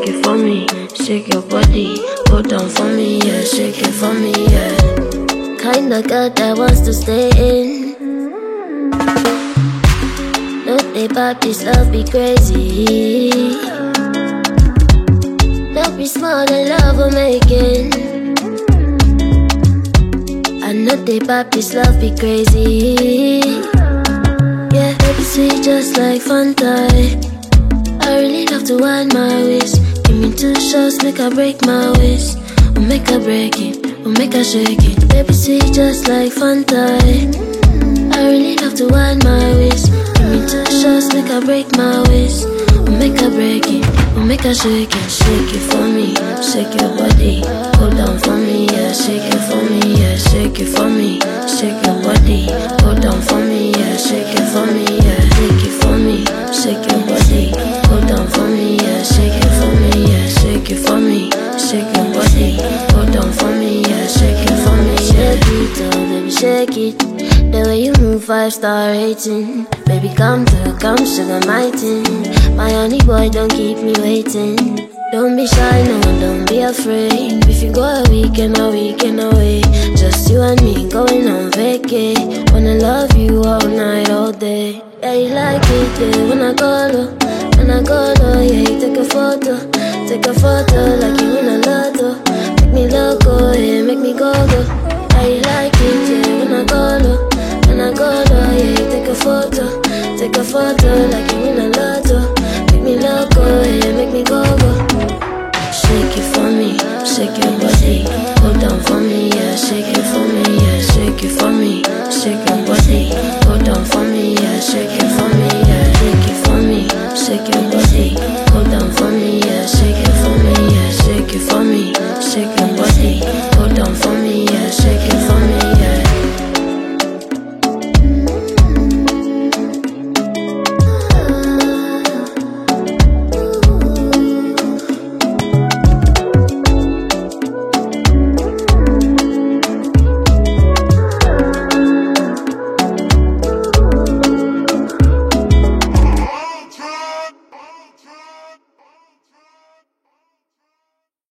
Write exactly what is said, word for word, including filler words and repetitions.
shake it for me. Shake your body, go down for me, yeah. Shake it for me, yeah. Kinda girl that wants to stay in. No, they pop this love be crazy. Don't be smart and love will making. I know they pop this love be crazy. Yeah, baby sweet just like Fanta. I really love to wind my waist. Give me two shots, make I break my waist. Or make I break it, or make I shake it. Baby sweet just like Fanta. I really love to wind my waist. Give me two shots, make I break my waist. Or make I break it, or make I shake it. Shake it for me, shake your body. Go down for me, yeah. Shake it for me, yeah. Shake it for me, shake your body. Go down for me, yeah. Shake it for me, yeah. Shake it for me, shake your body. Go down for me, yeah. Shake it for me, yeah. Shake it for me, shake your body. Go down for me, yeah. Shake it for me, yeah. Shake it, oh baby, shake it. The way you move, five star rating. Baby, come to, come sugar my thing. My honey boy, don't keep me waiting. Don't be shy, no, don't be afraid. If you go a weekend, a weekend away. Just you and me going on vacay. Wanna love you all night, all day. Yeah, you like it, yeah, when I go low. When I go low, yeah, you take a photo. Take a photo like